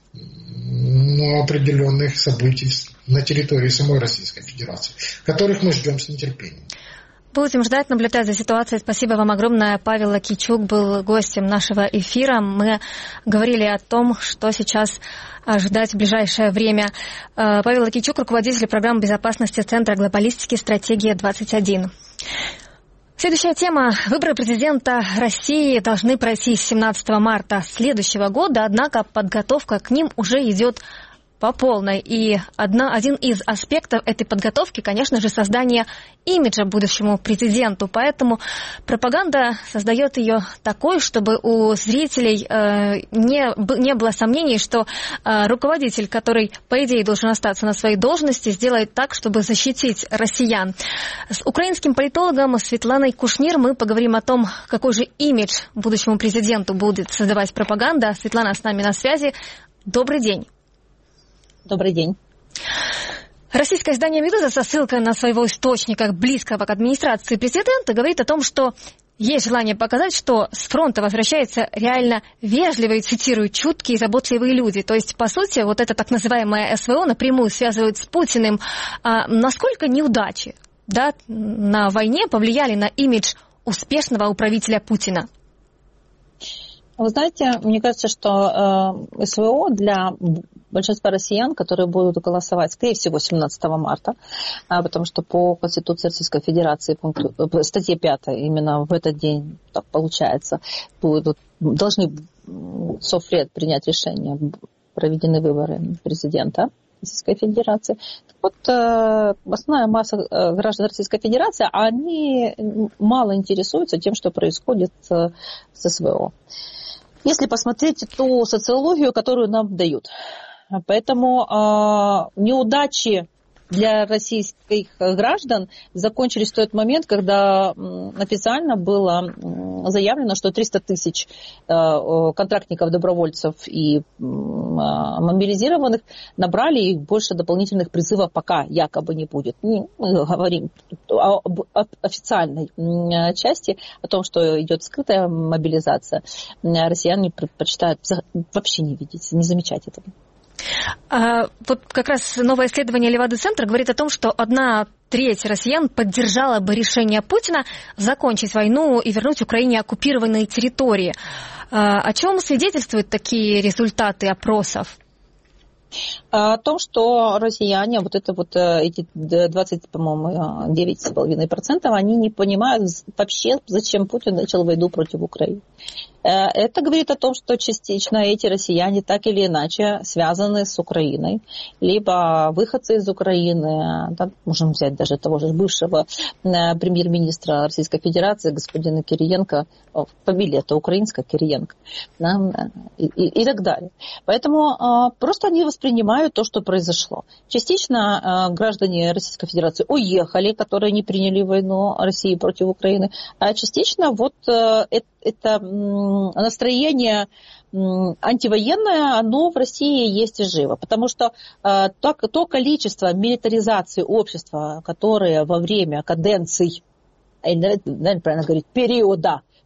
определенных событий на территории самой Российской Федерации, которых мы ждем с нетерпением. Будем ждать, наблюдать за ситуацией. Спасибо вам огромное. Павел Лакийчук был гостем нашего эфира. Мы говорили о том, что сейчас ожидать в ближайшее время. Павел Лакийчук, руководитель программы безопасности Центра глобалистики «Стратегия-21». Следующая тема. Выборы президента России должны пройти с 17 марта следующего года, однако подготовка к ним уже идет по полной. И один из аспектов этой подготовки, конечно же, создание имиджа будущему президенту. Поэтому пропаганда создает ее такой, чтобы у зрителей не было сомнений, что руководитель, который, по идее, должен остаться на своей должности, сделает так, чтобы защитить россиян. С украинским политологом Светланой Кушнир мы поговорим о том, какой же имидж будущему президенту будет создавать пропаганда. Светлана с нами на связи. Добрый день. Добрый день. Российское издание «Медуза» со ссылкой на своего источника, близкого к администрации президента, говорит о том, что есть желание показать, что с фронта возвращаются реально вежливые, цитирую, чуткие и заботливые люди. То есть, по сути, вот это так называемое СВО напрямую связывают с Путиным. Насколько неудачи, да, на войне повлияли на имидж успешного управителя Путина? Вы знаете, мне кажется, что СВО для большинства россиян, которые будут голосовать, скорее всего, 17 марта, потому что по Конституции Российской Федерации, статье 5, именно в этот день, так получается, должны Совпред принять решение, проведены выборы президента Российской Федерации. Так вот, основная масса граждан Российской Федерации, они мало интересуются тем, что происходит с СВО. Если посмотреть ту социологию, которую нам дают. Поэтому неудачи для российских граждан закончились в тот момент, когда официально было заявлено, что 300 тысяч контрактников, добровольцев и мобилизированных набрали, и больше дополнительных призывов пока якобы не будет. Мы говорим об официальной части, о том, что идет скрытая мобилизация. Россияне предпочитают вообще не видеть, не замечать этого. Вот как раз новое исследование Левады-центра говорит о том, что 1/3 россиян поддержала бы решение Путина закончить войну и вернуть Украине оккупированные территории. О чем свидетельствуют такие результаты опросов? О том, что россияне, эти 29,5%, они не понимают вообще, зачем Путин начал войну против Украины. Это говорит о том, что частично эти россияне так или иначе связаны с Украиной, либо выходцы из Украины, да, можем взять даже того же бывшего премьер-министра Российской Федерации, господина Кириенко, фамилия это украинская, Кириенко, да, и так далее. Поэтому просто они воспринимают то, что произошло. Частично граждане Российской Федерации уехали, которые не приняли войну России против Украины, а частично это настроение антивоенное, оно в России есть и живо. Потому что то количество милитаризации общества, которое во время каденций, наверное, правильно говорить, периода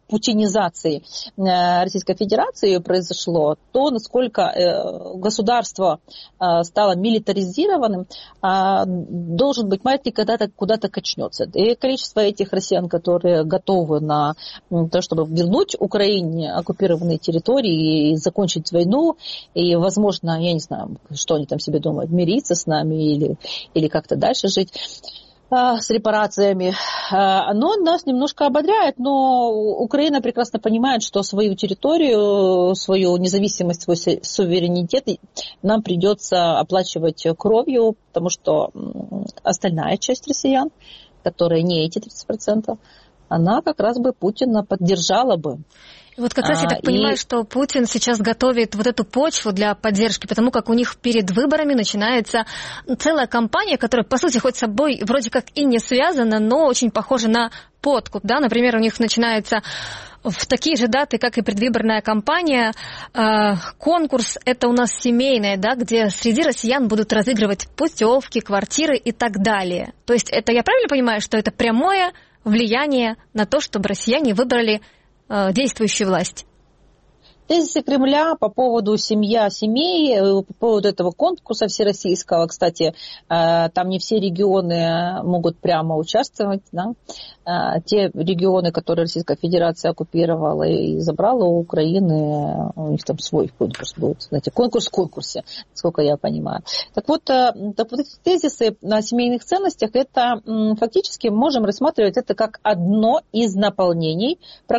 путинизации Российской Федерации произошло, то насколько государство стало милитаризированным, должен быть маятник когда-то куда-то качнется. И количество этих россиян, которые готовы на то, чтобы вернуть Украине оккупированные территории и закончить войну, и, возможно, я не знаю, что они там себе думают, мириться с нами или как-то дальше жить с репарациями, оно нас немножко ободряет, но Украина прекрасно понимает, что свою территорию, свою независимость, свой суверенитет нам придется оплачивать кровью, потому что остальная часть россиян, которая не эти 30%, она как раз бы Путина поддержала бы. Вот как раз я так понимаю, что Путин сейчас готовит вот эту почву для поддержки, потому как у них перед выборами начинается целая кампания, которая, по сути, хоть с собой вроде как и не связана, но очень похожа на подкуп. Да? Например, у них начинается в такие же даты, как и предвыборная кампания, конкурс «Это у нас семейное», да, где среди россиян будут разыгрывать путевки, квартиры и так далее. То есть это я правильно понимаю, что это прямое влияние на то, чтобы россияне выбрали действующую власть? Тезисы Кремля по поводу семей, по поводу этого конкурса всероссийского, кстати, там не все регионы могут прямо участвовать, да? Те регионы, которые Российская Федерация оккупировала и забрала у Украины, у них там свой конкурс будет, знаете, конкурс в конкурсе, насколько я понимаю. Так вот эти тезисы о семейных ценностях, это фактически можем рассматривать это как одно из наполнений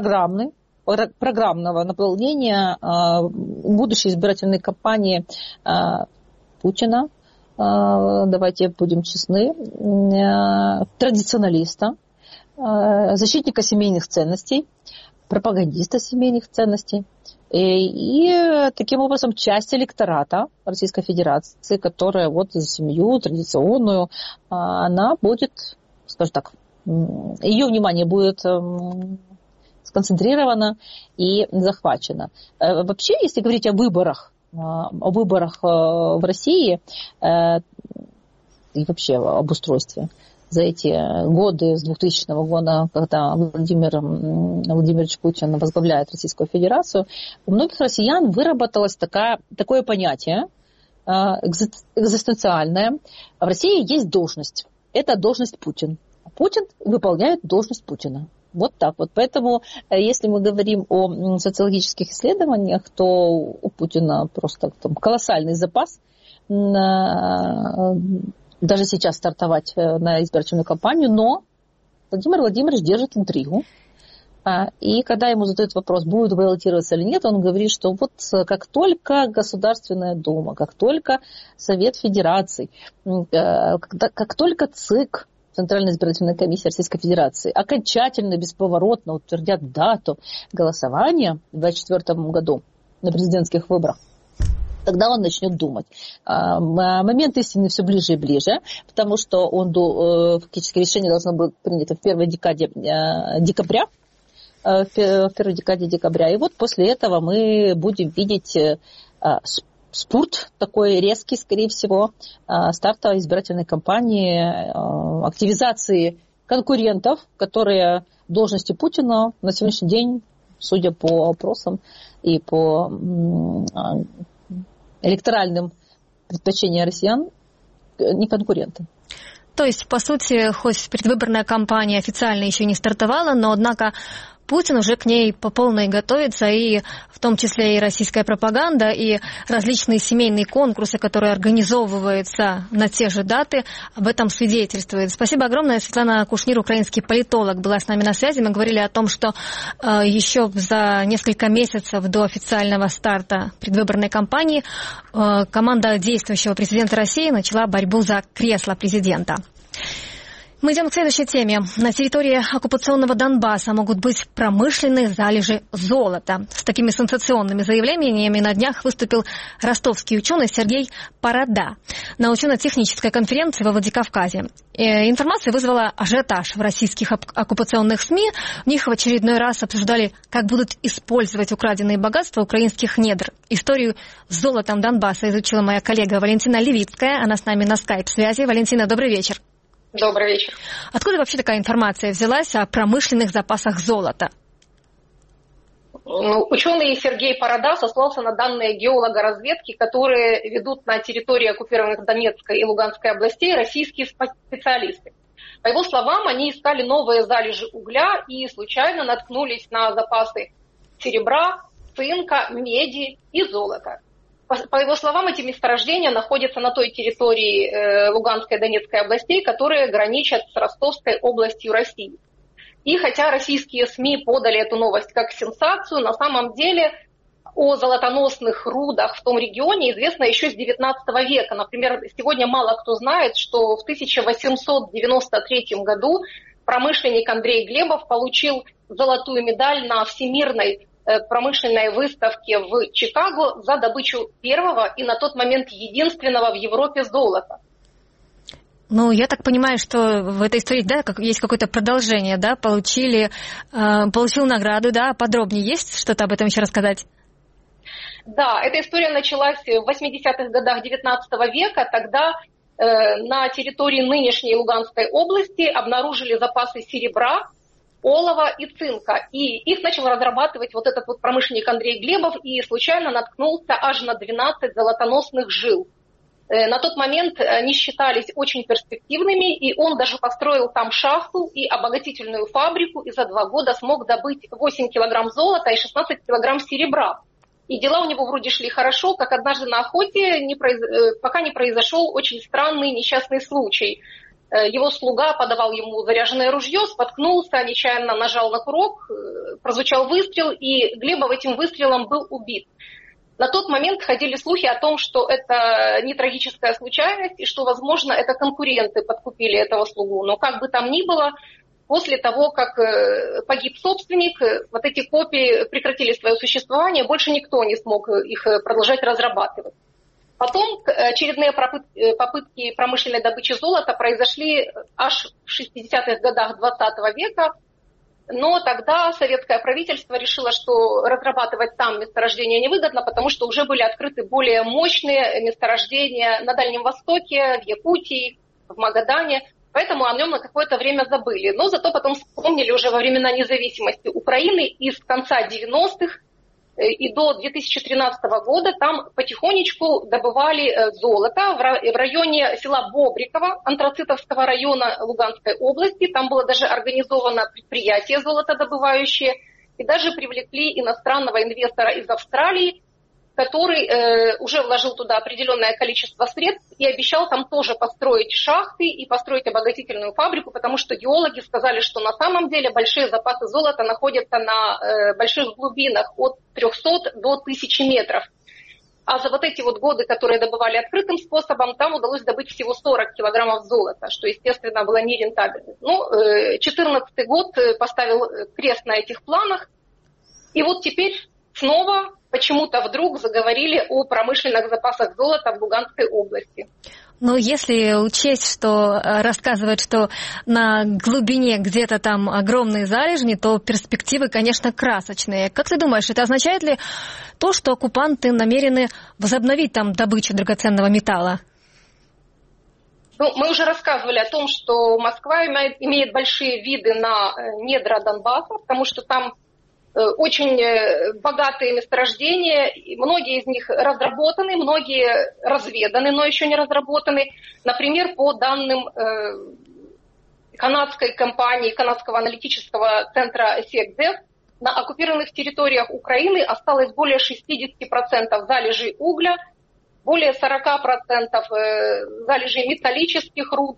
программного наполнения будущей избирательной кампании Путина, давайте будем честны, традиционалиста, защитника семейных ценностей, пропагандиста семейных ценностей. И таким образом часть электората Российской Федерации, которая вот за семью традиционную, она будет, скажем так, ее внимание будет сконцентрировано и захвачено. Вообще, если говорить о выборах в России и вообще об устройстве за эти годы, с 2000 года, когда Владимир Владимирович Путин возглавляет Российскую Федерацию, у многих россиян выработалось такое понятие экзистенциальное. В России есть должность. Это должность Путин. Путин выполняет должность Путина. Вот так вот. Поэтому, если мы говорим о социологических исследованиях, то у Путина просто там колоссальный запас даже сейчас стартовать на избирательную кампанию, но Владимир Владимирович держит интригу. И когда ему задают вопрос, будет баллотироваться или нет, он говорит, что вот как только Государственная Дума, как только Совет Федераций, как только ЦИК, Центральная избирательная комиссия Российской Федерации, окончательно, бесповоротно утвердят дату голосования в 2024 году на президентских выборах, тогда он начнет думать. Момент истины все ближе и ближе, потому что фактически решение должно быть принято в первой декаде декабря. И вот после этого мы будем видеть спурт такой резкий, скорее всего, старта избирательной кампании, активизации конкурентов, которые в должности Путина на сегодняшний день, судя по опросам и по электоральным предпочтениям россиян, не конкуренты. То есть, по сути, хоть предвыборная кампания официально еще не стартовала, но, однако, Путин уже к ней по полной готовится, и в том числе и российская пропаганда, и различные семейные конкурсы, которые организовываются на те же даты, об этом свидетельствует. Спасибо огромное. Светлана Кушнир, украинский политолог, была с нами на связи. Мы говорили о том, что еще за несколько месяцев до официального старта предвыборной кампании команда действующего президента России начала борьбу за кресло президента. Мы идем к следующей теме. На территории оккупационного Донбасса могут быть промышленные залежи золота. С такими сенсационными заявлениями на днях выступил ростовский ученый Сергей Парада на учено-технической конференции во Владикавказе. Информация вызвала ажиотаж в российских оккупационных СМИ. В них в очередной раз обсуждали, как будут использовать украденные богатства украинских недр. Историю с золотом Донбасса изучила моя коллега Валентина Левицкая. Она с нами на скайп-связи. Валентина, добрый вечер. Добрый вечер. Откуда вообще такая информация взялась о промышленных запасах золота? Ученый Сергей Парада сослался на данные геолога разведки, которые ведут на территории оккупированных Донецкой и Луганской областей российские специалисты. По его словам, они искали новые залежи угля и случайно наткнулись на запасы серебра, цинка, меди и золота. По его словам, эти месторождения находятся на той территории Луганской и Донецкой областей, которые граничат с Ростовской областью России. И хотя российские СМИ подали эту новость как сенсацию, на самом деле о золотоносных рудах в том регионе известно еще с XIX века. Например, сегодня мало кто знает, что в 1893 году промышленник Андрей Глебов получил золотую медаль на Всемирной промышленной выставке в Чикаго за добычу первого и на тот момент единственного в Европе золота. Я так понимаю, что в этой истории, да, есть какое-то продолжение, да, получил награду, да, подробнее есть что-то об этом еще рассказать? Да, эта история началась в 80-х годах XIX века, тогда на территории нынешней Луганской области обнаружили запасы серебра, олова и цинка, и их начал разрабатывать вот этот вот промышленник Андрей Глебов и случайно наткнулся аж на 12 золотоносных жил. На тот момент они считались очень перспективными, и он даже построил там шахту и обогатительную фабрику, и за 2 года смог добыть 8 килограмм золота и 16 килограмм серебра. И дела у него вроде шли хорошо, как однажды на охоте, пока не произошел очень странный несчастный случай. Его слуга подавал ему заряженное ружье, споткнулся, нечаянно нажал на курок, прозвучал выстрел, и Глебов этим выстрелом был убит. На тот момент ходили слухи о том, что это не трагическая случайность, и что, возможно, это конкуренты подкупили этого слугу. Но как бы там ни было, после того, как погиб собственник, вот эти копии прекратили свое существование, больше никто не смог их продолжать разрабатывать. Потом очередные попытки промышленной добычи золота произошли аж в 60-х годах 20 века, но тогда советское правительство решило, что разрабатывать там месторождения невыгодно, потому что уже были открыты более мощные месторождения на Дальнем Востоке, в Якутии, в Магадане, поэтому о нем на какое-то время забыли. Но зато потом вспомнили уже во времена независимости Украины, и с конца 90-х и до 2013 года там потихонечку добывали золото в районе села Бобриково, Антрацитовского района Луганской области. Там было даже организовано предприятие золотодобывающее, и даже привлекли иностранного инвестора из Австралии, который уже вложил туда определенное количество средств и обещал там тоже построить шахты и построить обогатительную фабрику, потому что геологи сказали, что на самом деле большие запасы золота находятся на больших глубинах от 300 до 1000 метров. А за вот эти вот годы, которые добывали открытым способом, там удалось добыть всего 40 килограммов золота, что, естественно, было нерентабельно. 2014 год поставил крест на этих планах, и вот теперь снова почему-то вдруг заговорили о промышленных запасах золота в Луганской области. Если учесть, что рассказывают, что на глубине где-то там огромные залежни, то перспективы, конечно, красочные. Как ты думаешь, это означает ли то, что оккупанты намерены возобновить там добычу драгоценного металла? Мы уже рассказывали о том, что Москва имеет большие виды на недра Донбасса, потому что там очень богатые месторождения, многие из них разработаны, многие разведаны, но еще не разработаны. Например, по данным канадской компании, канадского аналитического центра СЕКДЕФ, на оккупированных территориях Украины осталось более 60% залежей угля, более 40% залежей металлических руд,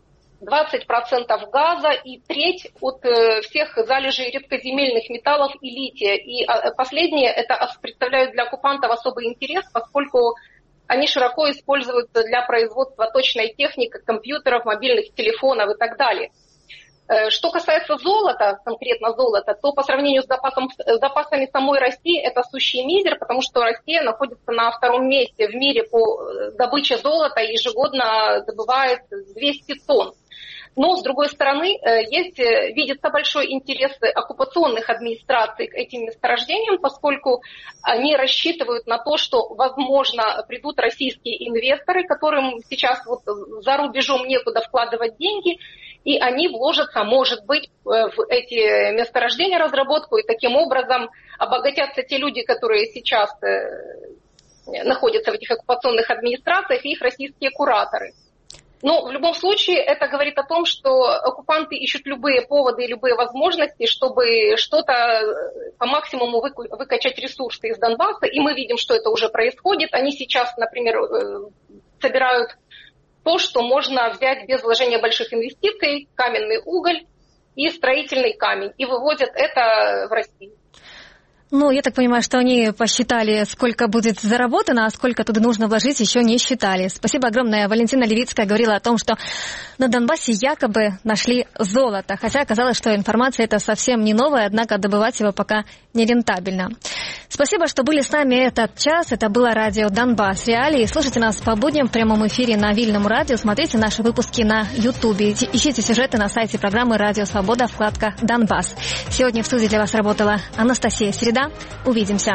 20% газа и треть от всех залежей редкоземельных металлов и лития. И последние это представляют для оккупантов особый интерес, поскольку они широко используются для производства точной техники, компьютеров, мобильных телефонов и так далее. Что касается золота, конкретно золота, то по сравнению с запасами самой России это сущий мизер, потому что Россия находится на 2-м месте в мире по добыче золота и ежегодно добывает 200 тонн. Но, с другой стороны, видится большой интерес оккупационных администраций к этим месторождениям, поскольку они рассчитывают на то, что, возможно, придут российские инвесторы, которым сейчас вот за рубежом некуда вкладывать деньги, и они вложатся, может быть, в эти месторождения, разработку, и таким образом обогатятся те люди, которые сейчас находятся в этих оккупационных администрациях, и их российские кураторы. Но в любом случае это говорит о том, что оккупанты ищут любые поводы и любые возможности, чтобы что-то по максимуму выкачать ресурсы из Донбасса, и мы видим, что это уже происходит. Они сейчас, например, собирают то, что можно взять без вложения больших инвестиций, каменный уголь и строительный камень, и вывозят это в Россию. Ну, я так понимаю, что они посчитали, сколько будет заработано, а сколько туда нужно вложить, еще не считали. Спасибо огромное. Валентина Левицкая говорила о том, что на Донбассе якобы нашли золото. Хотя оказалось, что информация эта совсем не новая, однако добывать его пока нерентабельно. Спасибо, что были с нами этот час. Это было радио «Донбасс. Реалии». Слушайте нас по будням в прямом эфире на Вильном радио. Смотрите наши выпуски на Ютубе. Ищите сюжеты на сайте программы «Радио Свобода», вкладка «Донбасс». Сегодня в студии для вас работала Анастасия Середа. Увидимся.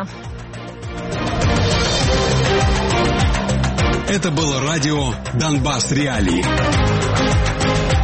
Это было радио «Донбасс. Реалии».